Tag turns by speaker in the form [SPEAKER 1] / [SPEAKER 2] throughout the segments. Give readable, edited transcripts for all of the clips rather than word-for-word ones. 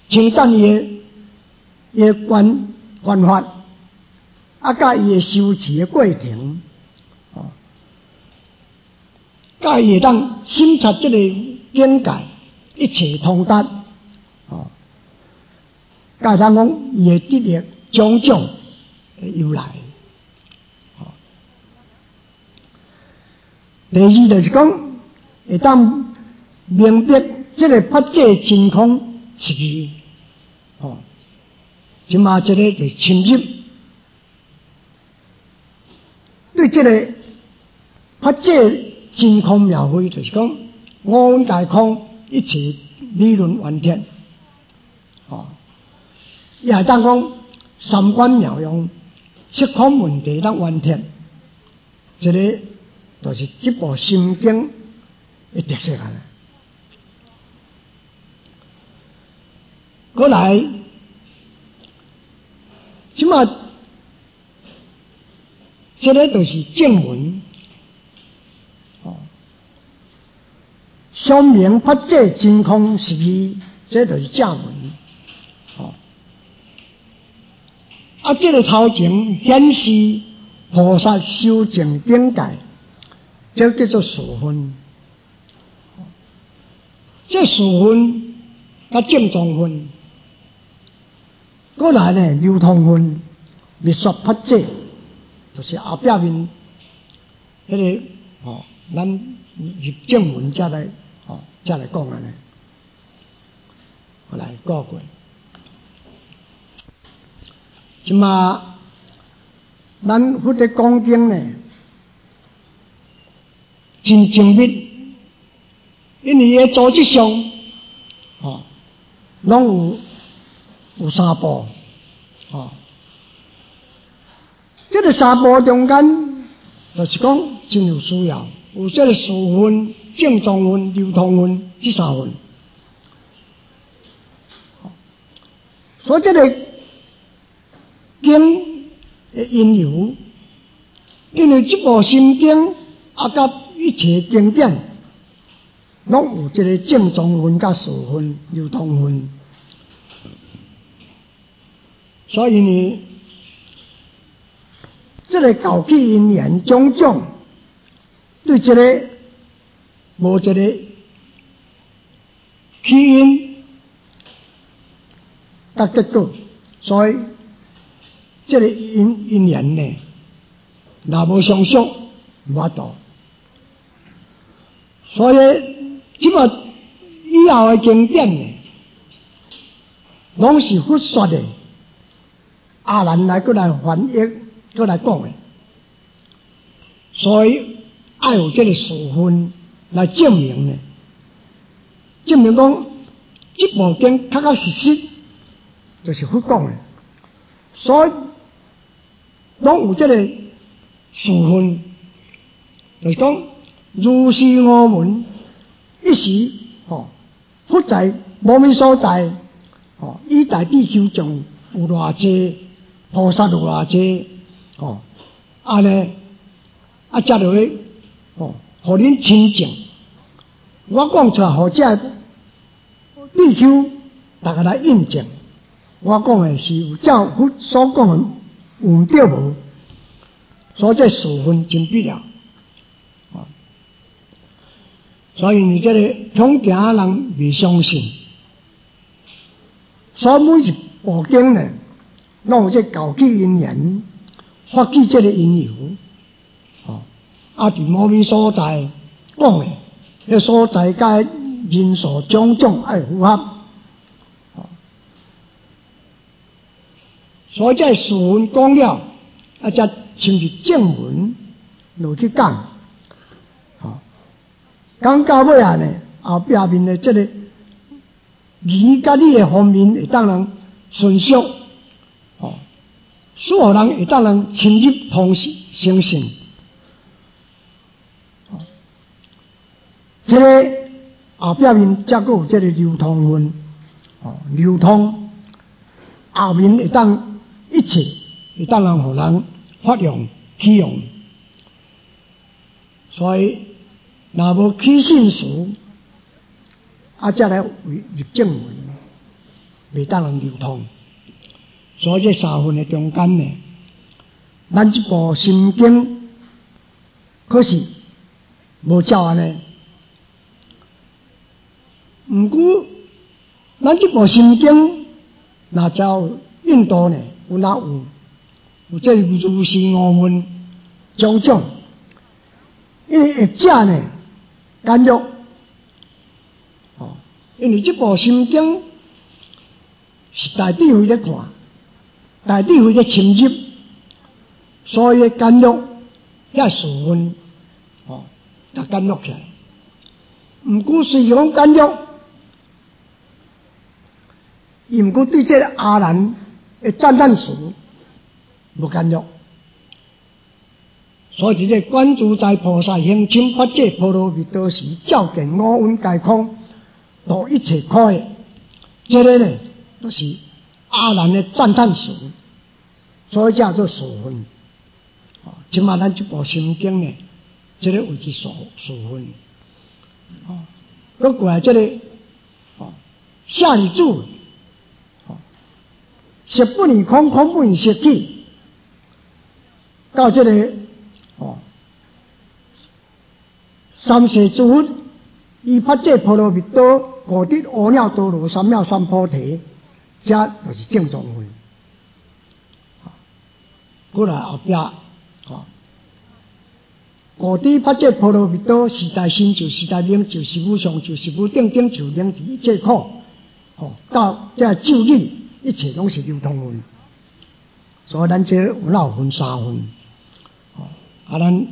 [SPEAKER 1] 称赞伊的观法，甲伊的修持的过程，甲伊会当审查这个境界，一切通达，甲当讲伊的得力种种的由来。第二就是讲，会当明白这个法界真空是义，即嘛这个就深入对这个法界真空妙慧，就是讲五蕴皆空，一切理论完全，也当讲三观妙用，七空问题当完全，这个就是这部心经的特色啊。过来，即嘛，这个就是正文，说明法界真空是义，这就是正文。这个头前显示菩萨修证境界，这叫做数分。这数分甲正宗分，过来呢流通分，密说法界，就是后壁面迄个咱入正文才来才来讲安尼。我来过过。即嘛，咱佛的讲经呢，真精密，因为伊组织上，拢有三步，这个三步中间，就是讲真有需要，有这个数分、正宗分、流通分这三分，所以这个经的因由，因为这部心经甲一切经典，拢有这个正宗分、甲数分、流通分，所以呢，这个搞起因缘种种，对这个无这个起因甲结果，所以这个因缘呢，若无相续，无法度。所以即么以后的经典呢，拢是佛说的，阿难来过来翻译，过来讲的。所以要有这个数分来证明呢，证明讲这部经确确实实就是佛讲的，所以拢有这个数分，就是讲如是我闻，一时佛在无明所在，以大地球上有偌济菩萨有偌济，安尼才落去互恁亲近。我讲出来，互这地球大家来印证。我讲的是有照佛所讲的有对无？所以这数分真必要。所以你这个恐惊人未相信，所以每一部经呢，拢有这搞起因缘，发起这个因由，伫某物所在讲的，迄所在甲人数种种爱符合，所以这数文讲了，才亲自正文落去讲。讲到尾啊呢，后壁面的这个义甲理的方面会当人顺续，所有人会当人深入通相信。这个后壁面才有这个流通分，流通后面会当一切会当人互人发扬起用，所以。若无起信时，才来入正文， 袂当能流通。所以这三分的中间呢，咱这部心经可是无照安尼。毋过，咱这部心经若照印度呢，有这如是五分种种，因为会者呢简略，因为这部心经是大智慧咧看，大智慧咧深入，所以简略遐4分，甲简略起来。毋过虽然讲简略，伊毋过对这个阿难的赞叹词无简略。所以这个观自在菩萨行深法界波罗蜜多时，照见五蕴皆空，度一切苦的。这个呢，都是阿难的赞叹词，所以叫做4分。即马咱这部心经呢，这个为之4分。过来这个下里注，色不离空，空不离色体，到这个三世诸佛依法界波罗蜜多，果地阿耨多罗三藐三菩提，这就是正宗分。过来后壁果地法界波罗蜜多，时代成就，时代名就，是无上就，是无定定就，能离一切苦。到这咒语，一切拢是流通分。所以咱这有分3分。咱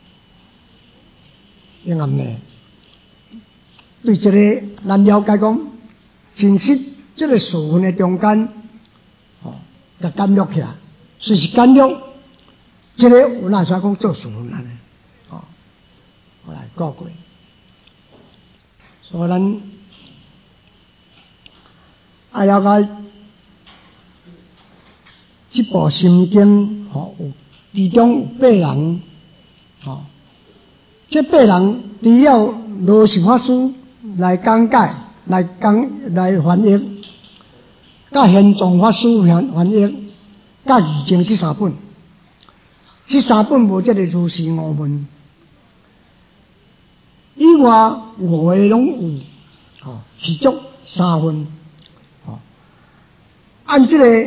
[SPEAKER 1] 因暗呢，对这个咱了解讲，真实这个4分的中间，甲简略起来，虽是简略，这个有哪啥讲做4分安尼？我来讲过。所以咱爱了解这部心经，有其中有8人，这8人除了罗什法师来讲解、来翻译，甲玄奘法师翻译，甲义经这3本，这3本无这个如是5分。以外5个拢有，是足3分。按这个，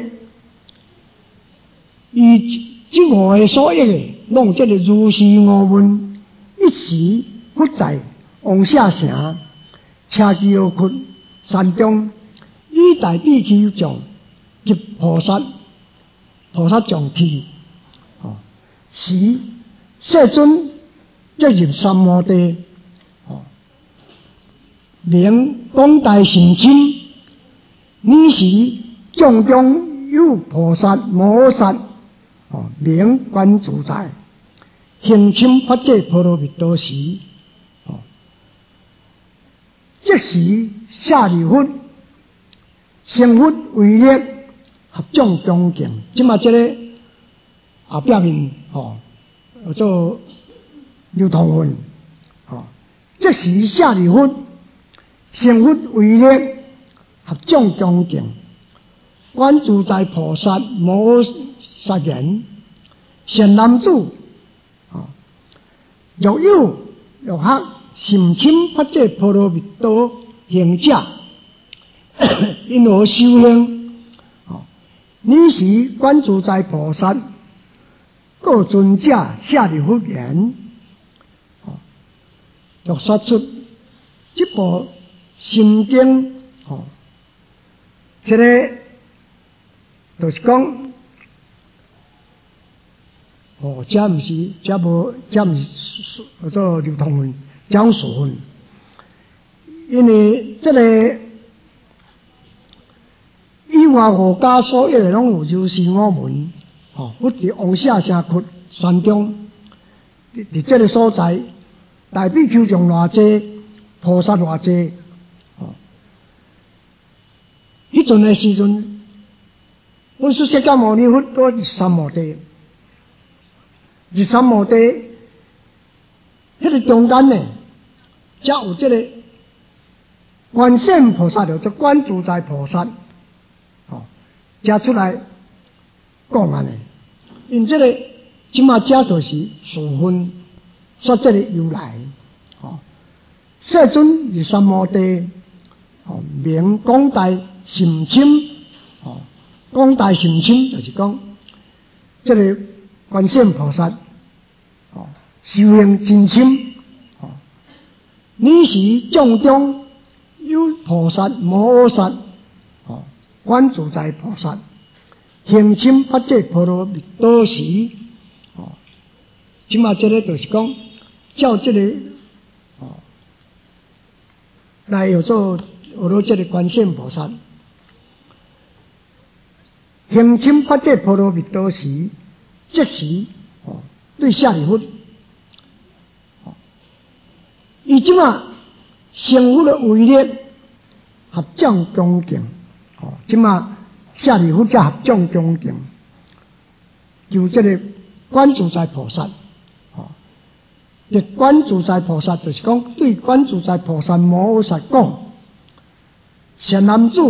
[SPEAKER 1] 伊这5个所译的，拢有这个如是5分，一时不在王舍城，车骑而去山中，以大比丘像及菩萨像去，时世尊即入三摩地。名广大神亲，你时众中有菩萨摩萨，名观自在，行深法界波罗蜜多时，即时舍利弗，成佛为力，合众恭敬。即嘛这个后壁面做流通分，即时舍利弗。成佛为力，合众恭敬。观自在菩萨摩萨言：善男子，若有若学甚深法界波罗蜜多行者，因何修行？你时观自在菩萨，各尊者舍利弗言，就说出这部心经，这个就是讲，这毋是，这无做流通分，讲4分，因为这个以外5家所译的拢有如是5分，不伫王舍城窟山中，伫这个所在，大比丘像偌济，菩萨偌济。迄阵的时阵，阮说释迦牟尼佛都入三摩地，入三摩地，迄个中间呢，才有这个观世音菩萨，就是观自在菩萨， 加出来讲安尼，因这个即马加就是数分说这个由来。世尊是三摩地，名广大甚深，广大甚深就是讲，这个观世音菩萨，修行真深，你是众中有菩萨、摩诃萨，观自在菩萨，行深发这波罗蜜多时，即马这个就是讲，照这个。来有做学到这个观世音菩萨，行深发这波罗蜜多时，即时对舍利弗，伊即马成佛的威力合掌恭敬，即马舍利弗才合掌恭敬，就这个观自在菩萨。这观自在菩萨就是讲，对观自在菩萨摩诃萨讲，善男子，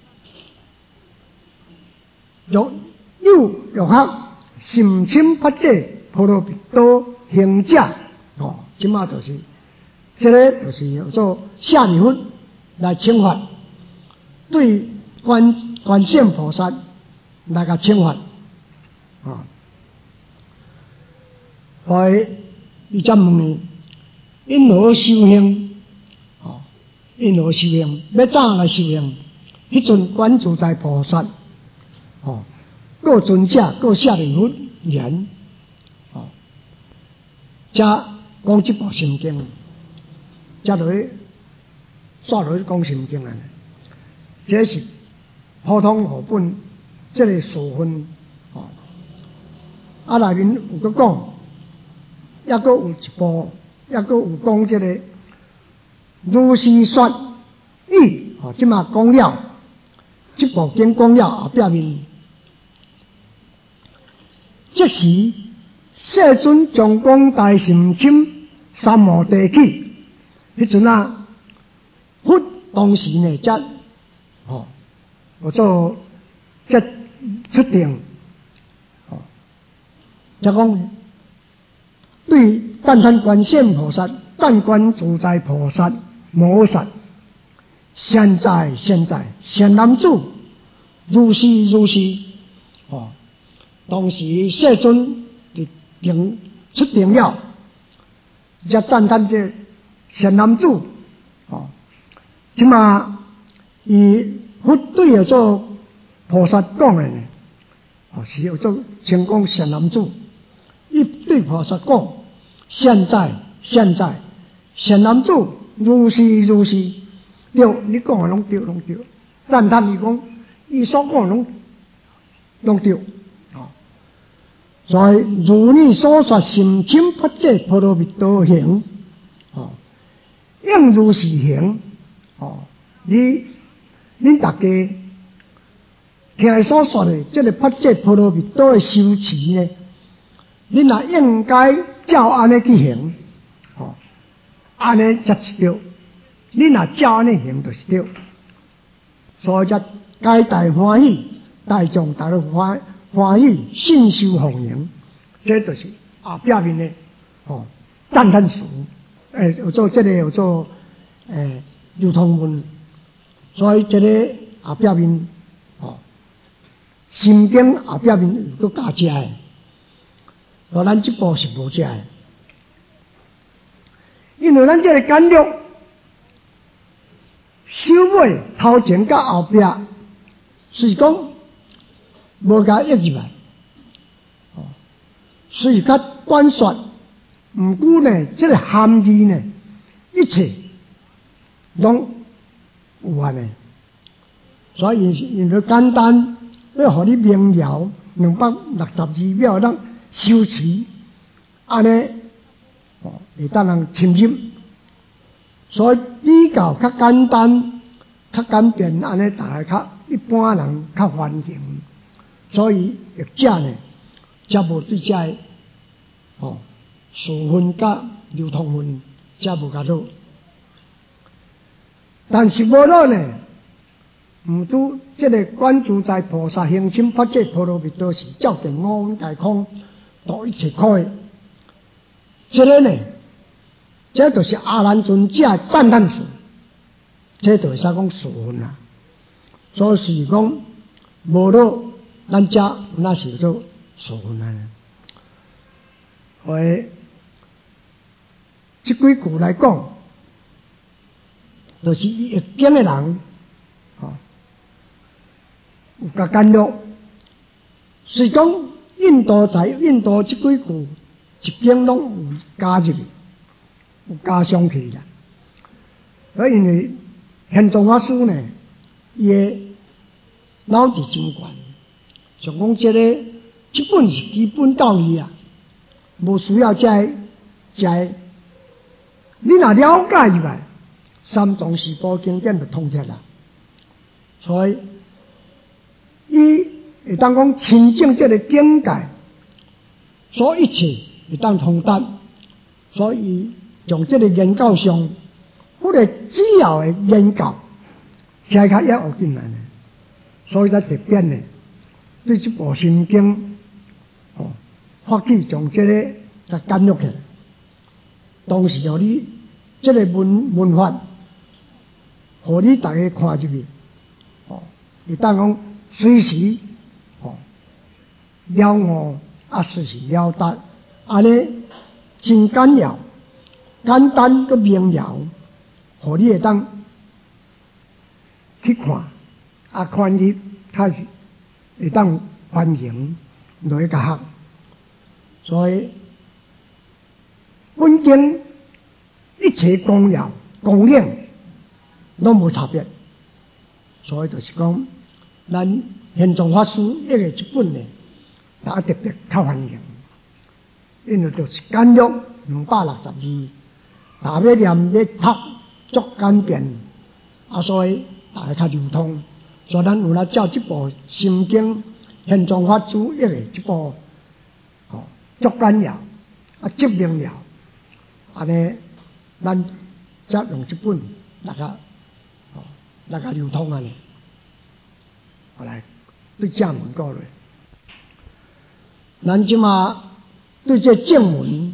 [SPEAKER 1] 有欲学甚深发这波罗蜜多行者，即马就是这个就是叫做舍利弗来请法，对观世音菩萨来个请法，所以。伊才问你，因何修行？因何修行？要怎来修行？迄阵观自在菩萨，各尊者、各舍利弗言，才讲这部心经，才落去煞落去讲心经啊！这是普通课本，这个数分，内面有个讲。抑阁有一部，抑阁有讲这个如是说义，即马讲了，这部经讲了后壁面，即时世尊将广大甚深三摩地起，迄阵啊，佛当时呢，则我做则出定，则讲。对赞叹观世音菩萨、赞观自在菩萨、摩诃萨，现在善男子，如是，当时世尊就出定了，则赞叹这善男子，即马伊佛对叫做菩萨讲的呢，是叫做成功善男子，伊对菩萨讲。现在，善男子如是，对，你讲的拢对，赞叹伊讲，伊所讲的拢对，所以如你所说，甚深发这波罗蜜多行，应如是行，恁大家听伊所说的，这个发这波罗蜜多的修持呢？你若应该照安尼去行，安尼才是对。你若照安尼行，就是对。所以才皆大欢喜，大众大众欢喜，信受奉行。这就是后壁面的赞叹词，有做这个有做流通文，所以这个后壁面心经后壁面有个加加的。咱这部是无遮的，因为咱这个简略收尾头前甲后壁，是讲无甲译入来，是甲观说，毋过呢，这个含义呢，一切拢有安尼，所以因为简单，要互你明了262秒咱。修持安尼，会当人深入，所以比较较简单、较简便，安尼大家较一般人较欢迎，所以译者呢，则无对遮个数分甲流通分，则无甲落。但是无落呢，毋毋拄这个观自在菩萨行深发这波罗蜜多时，照见五蕴皆空，度一切苦的。这个呢，这就是阿难尊者赞叹词，这就是讲殊分啦。所以是讲无落，咱遮那是做殊分啊。所以这几句来讲，就是易经的人，有甲简略，是讲印度这几句一经拢有加入，有加上去啦。所以因为玄奘法师呢，伊的脑子真悬，想讲这本是基本道理啊，无需要再。你若了解入来，三藏四部经典就通彻啦。所以，伊会当讲亲近这个境界，所以一切会当通达。所以，从这个研究上，或者资料的研究，才较要学进来呢。所以才特别呢，对这部心经，发起从这个甲简略起来。当时互你这个文法，互你大家看入去，会当讲随时了悟随时了达，安尼真简要、简单个明了，互你会当去看，看入较会当反映落去甲学，所以。本经一切公要公领拢无差别，所以就是讲，咱玄奘法师一个一本呢，大家特别较欢迎，因为就是简略260字，大要念要读足简便，所以大家较流通。所以咱有来照这部心经，玄奘法师一个这部，足简要足明了。安尼，咱则用这本大家流通安尼，后来对正文讲咧，咱即马对这正文，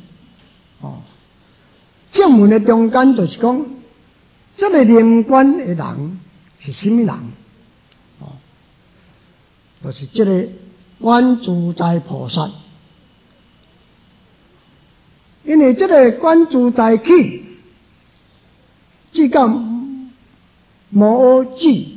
[SPEAKER 1] 正文的中间就是讲，这个灵观的人是什么人？就是这个观自在菩萨。因为这个观自在起，即个无智，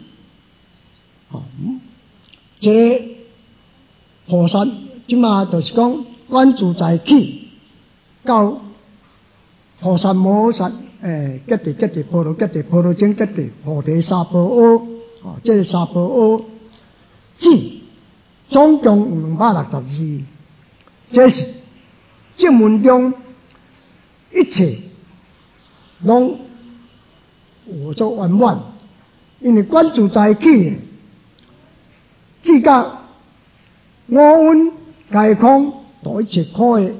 [SPEAKER 1] 这菩萨即嘛就是讲观自在起，到菩萨摩萨吉地婆罗僧吉地菩提萨婆诃，这个萨婆诃智总共有262，这是经文中。一切拢有做圆满，因为观自在起，即个五蕴皆空，度一切苦的，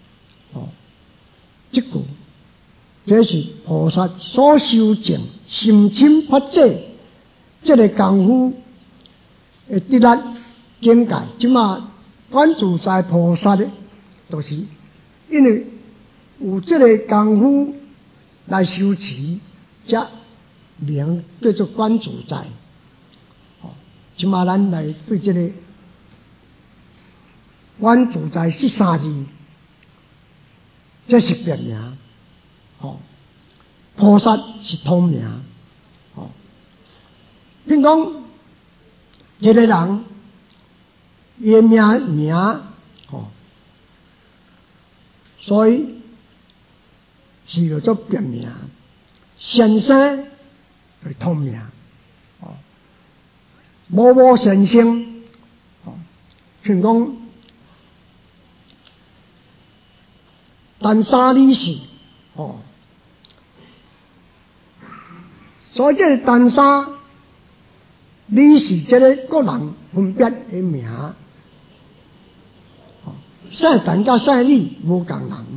[SPEAKER 1] 这句，这是菩萨所修证深深发这个功夫的得力境界。即嘛观自在菩萨的，就是因为。有这个功夫来修持，则名叫做观自在。即马咱来对这个观自在13字，这是别名。菩萨是通名。譬如讲，一个人，伊的名，所以。是叫做别名，先生是通名，某先生，譬如讲陈沙理事，所以这个陈沙理事这个个人分别的名，姓陈甲姓李无共人。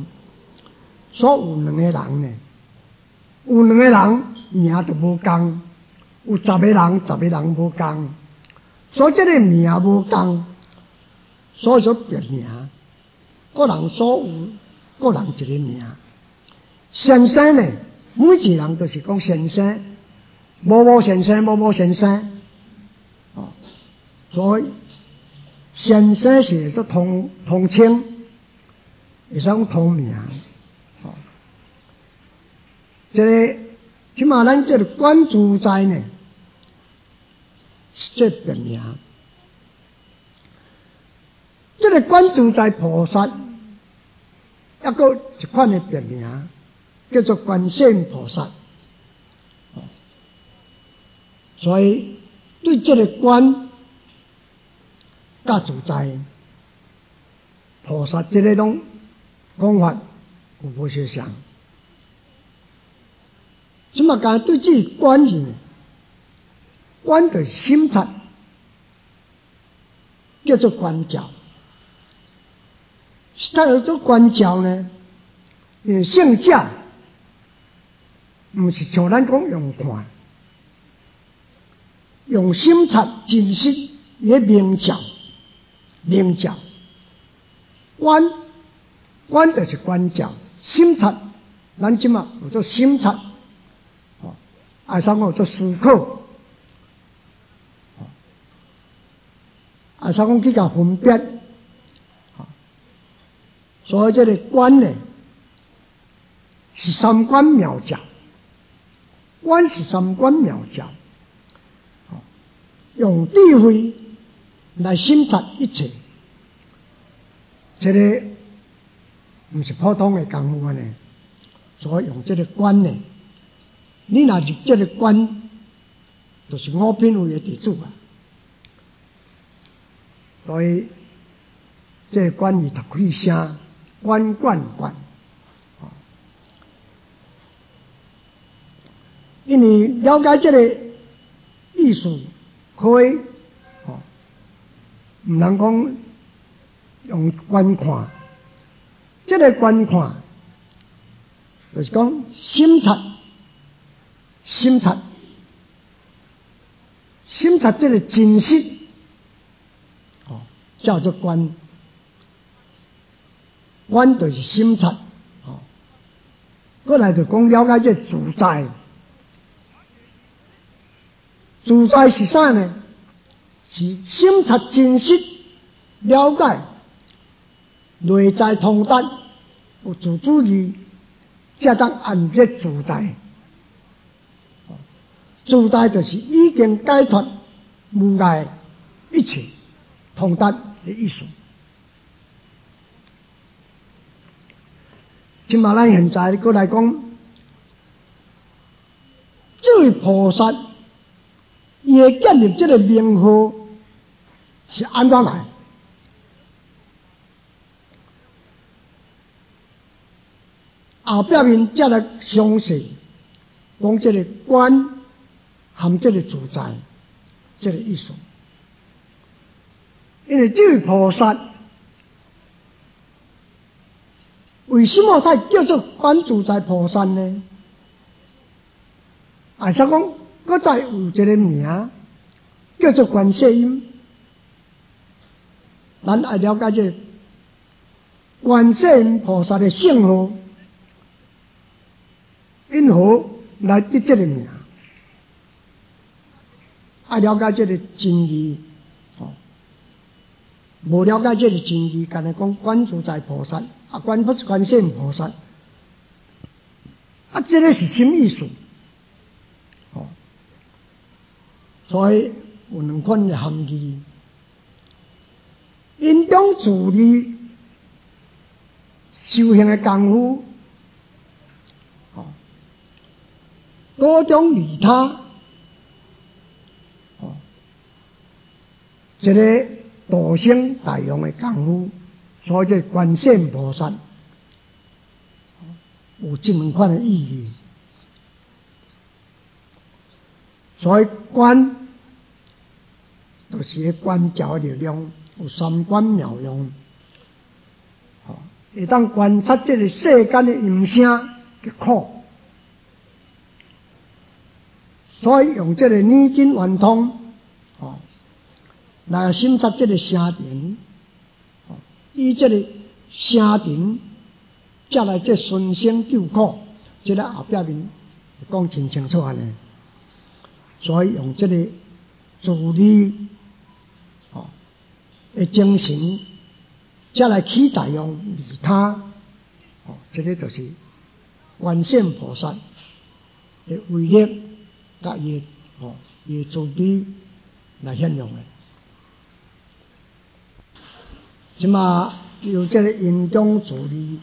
[SPEAKER 1] 所以有两个人呢，有两个人名就无共， 有10个人无共，所以这个名无共，所以说别名，个人所有，个人一个名。先生呢，每一个人都是讲先生，某先生，哦，所以先生是做同称，也是讲同名，哦，这个起码咱这个观自在呢，是这别名。这个观自在菩萨，还有一款的别名，叫做观世音菩萨。所以对这个观甲自在菩萨这个种讲法有无相像？什么讲对这个观字，观的心察，叫做观照。但是做观照呢，性质不是像咱讲用看，用心察真实也明照，观就是观照，心察咱即嘛有做心察，爱上有做思考，爱上讲去甲分别。所以这个观呢，是三观妙照，观是三观妙照，用智慧来审察一切，这个不是普通的功夫呢。所以用这个观呢，你若入这个观，就是五品位的地主啊。所以这个观你读开声。观，因为了解这个意思，可以唔能讲用观看，这个观看就是讲心察这个真实，叫做观。观就是心察，过来就讲了解这自在。自在是啥呢？是心察真实，了解内在通达，有自主意，才当安这自在。自在就是已经解脱无碍一切通达的意思。今嘛咱现在过来讲，这位菩萨伊会建立这个名号是安怎来？后壁面才来详细讲这个观含这个自在这个意思。因为这位菩萨为什么他叫做观自在菩萨呢？啊，想讲，搁再有一个名叫做观世音。咱爱了解这观世音菩萨的姓号，因何来得这个名？爱了解这个真义，无了解这个真义，干来讲观自在菩萨。观不是观世音菩萨，这个是什么意思？所以有两款的含义。因中自利修行的功夫，多种利他，这个度生大用的功夫。所以这观世音菩萨有这两款的意义，所以观就是观照的力量，有三观妙用，会当观察这个世间的音声的苦， 所以用这个耳根圆通来审察这个声尘，以这个声尘才来这顺生救苦，这个后壁面讲真清楚安尼。所以用这个自利的精神，才来起作用利他。这个就是观世音菩萨的威力，甲伊的自利来显用的。即嘛有这个因中自利，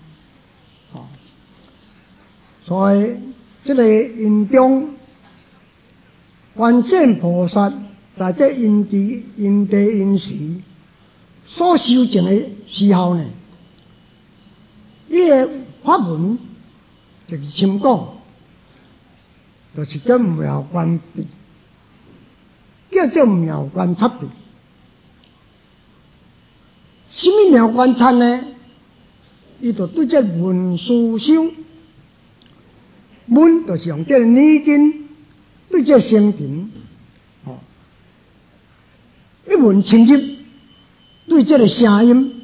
[SPEAKER 1] 所以这个因中，观世音菩萨在这因地因时所修证的时候呢，伊个法门就是深讲，就是叫妙观地，叫做妙观察地。什么妙观察呢？伊就对这文思修，文就是用这个耳根对这声尘，一文深入对这个声音，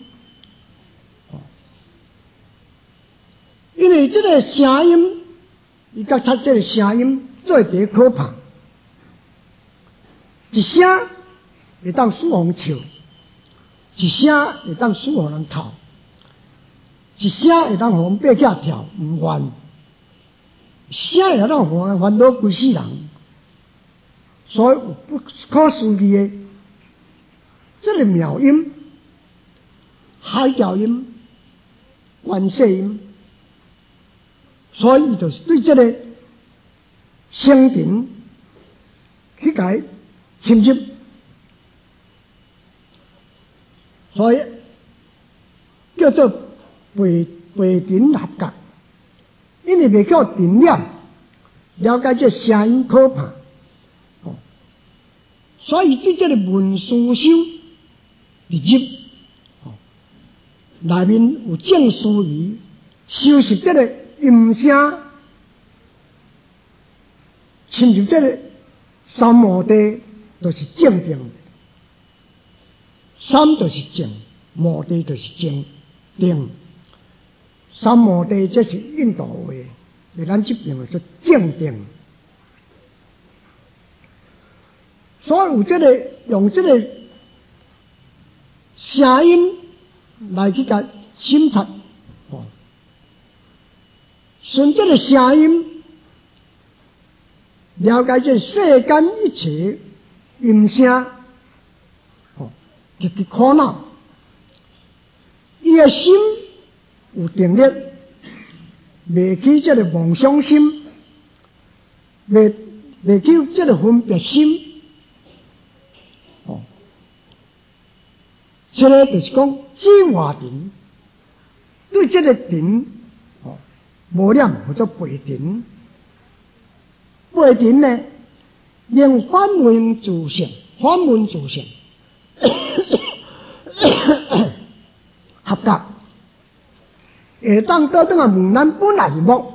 [SPEAKER 1] 因为这个声音，伊甲察这个声音做一个可怕，一声会当使人笑。一声会当使互人哭，一声会当互人爬起跳唔烦，声会当互人烦恼规世人，所以有不可思议的这个妙音、海调音、观世音，所以就是对这个声尘去甲伊深入。所以叫做背尘合格，因为未够定了，了解这声音可怕，所以对这个文思修入，内面有正思维，修习这个音声，深入这个三摩地，就是正定。三就是正，摩地就是正定。三摩地这是印度话，在咱这边叫正定。所以有这个用这个声音来去甲审察，顺这个声音了解这世间一切音声。就是苦恼，伊个心有定力，袂起这个妄想心，袂起这个分别心。这个就是讲知外尘，对这个尘无念或者背尘，背尘呢，令反问自性，反问自性。合格，会当倒转啊问咱本来面目，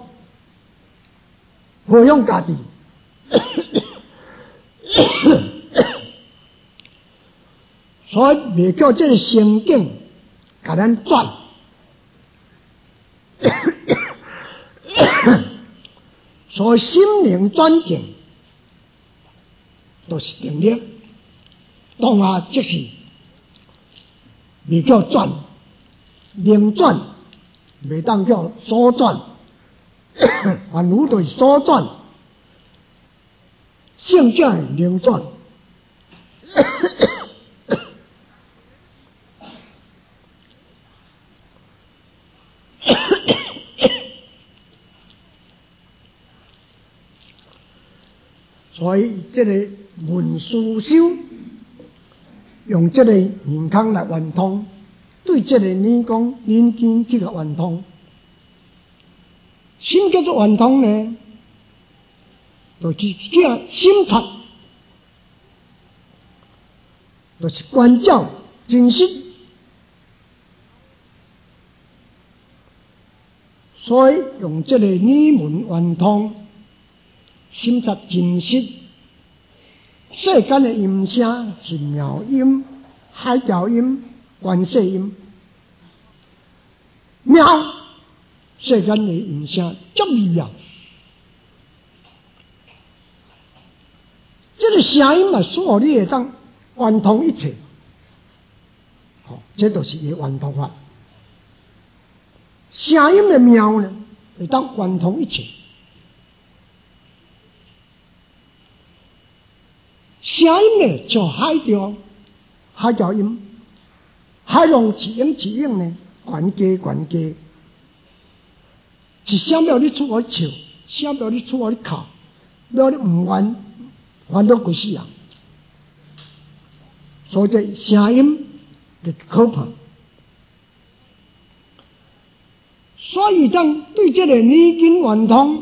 [SPEAKER 1] 培养家己，所以未叫这个心境甲咱转，所以心灵转境，都是定力。当下即是未叫转，灵转未当叫所转，凡如就是所转，性转是灵转。所以这个文思修。用这个耳孔来圆通，对这个耳根去个圆通。什么叫做圆通呢？就是叫审察，就是关照真实。所以用这个耳门圆通，审察真实世间的音声是妙音、海调音、观世音。妙，世间的音声足美妙。这个声音嘛，使我你会当圆通一切。这就是伊圆通法。声音的妙呢，会当圆通一切。声音呢，像海调音，海浪一音一音呢，悬加，一声了你出我笑，声了你出我哭，了你唔圆，圆到鬼死人。所以这声音的可怕。所以当对这个语经圆通、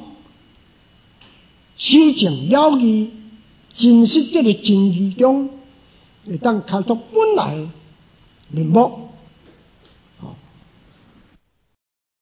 [SPEAKER 1] 修正了义、真实这个真义中，会当开拓本来面目，